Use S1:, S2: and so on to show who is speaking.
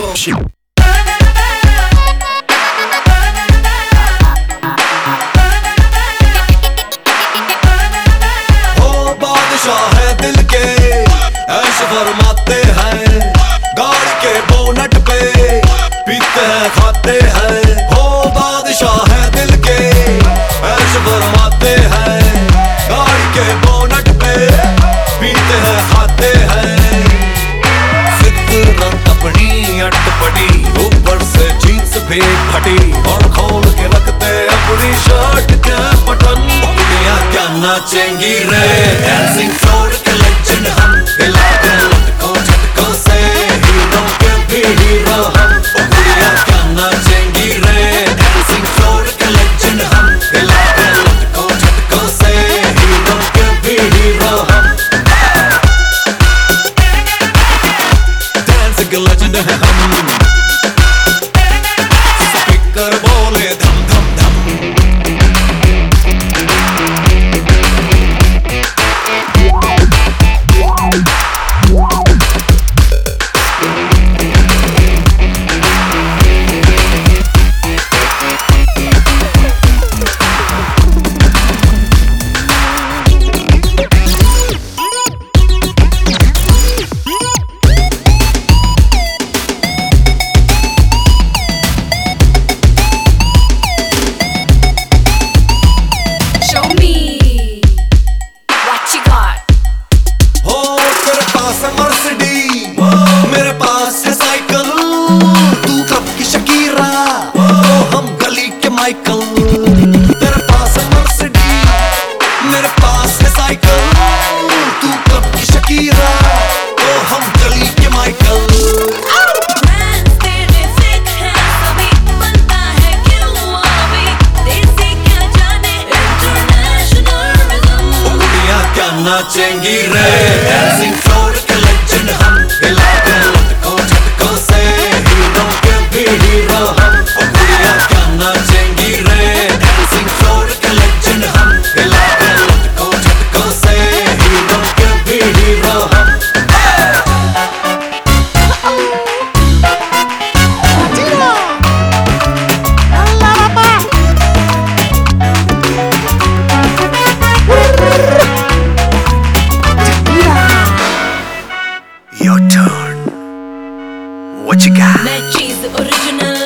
S1: है दिल के ऐश फरमाते हैं, गाड़ी के बोनट पे पीते हैं खाते हैं। हो बादशाह है दिल के ऐश फरमाते हैं, गाड़ी के बोनट पे पीते हैं खाते हैं। फितरत अपनी अटपटी, ऊपर से जीन्स भी फटी और खोल के रखते अपनी शर्ट के बटन। दुनिया क्या नाचेंगी रे, डांसिंग फ्लोर के लेजेंड हम, हिलाते लटकों झटकों से हीरो के भी हीरो हम। दुनिया क्या नाचेंगी रे, डांसिंग फ्लोर के लेजेंड हम, हिलाते लटकों झटकों से हीरो के भी हीरो हम। डांसिंग के लेजेंड है हम, स्पीकर बोले धम धम धम। मेरे पास है साइकिल, तू कब की शकीरा, हम गली के माइकल। तेरे पास है मर्सिडीज, मेरे पास है साइकिल, तू कब की शकीरा, हम गली के माइकल। क्या नाचेंगी रे, डांसिंग फ्लोर के लेजेंड हम, हिलाते लटकों झटकों से हीरो के भी हीरो हम। गुड़िया क्या नाचेंगी रे, डांसिंग फ्लोर के लेजेंड हम, हिलाते लटकों झटकों से हीरो के भी हीरो हम। Your turn. What you got?
S2: मैं चीज ओरिजिनल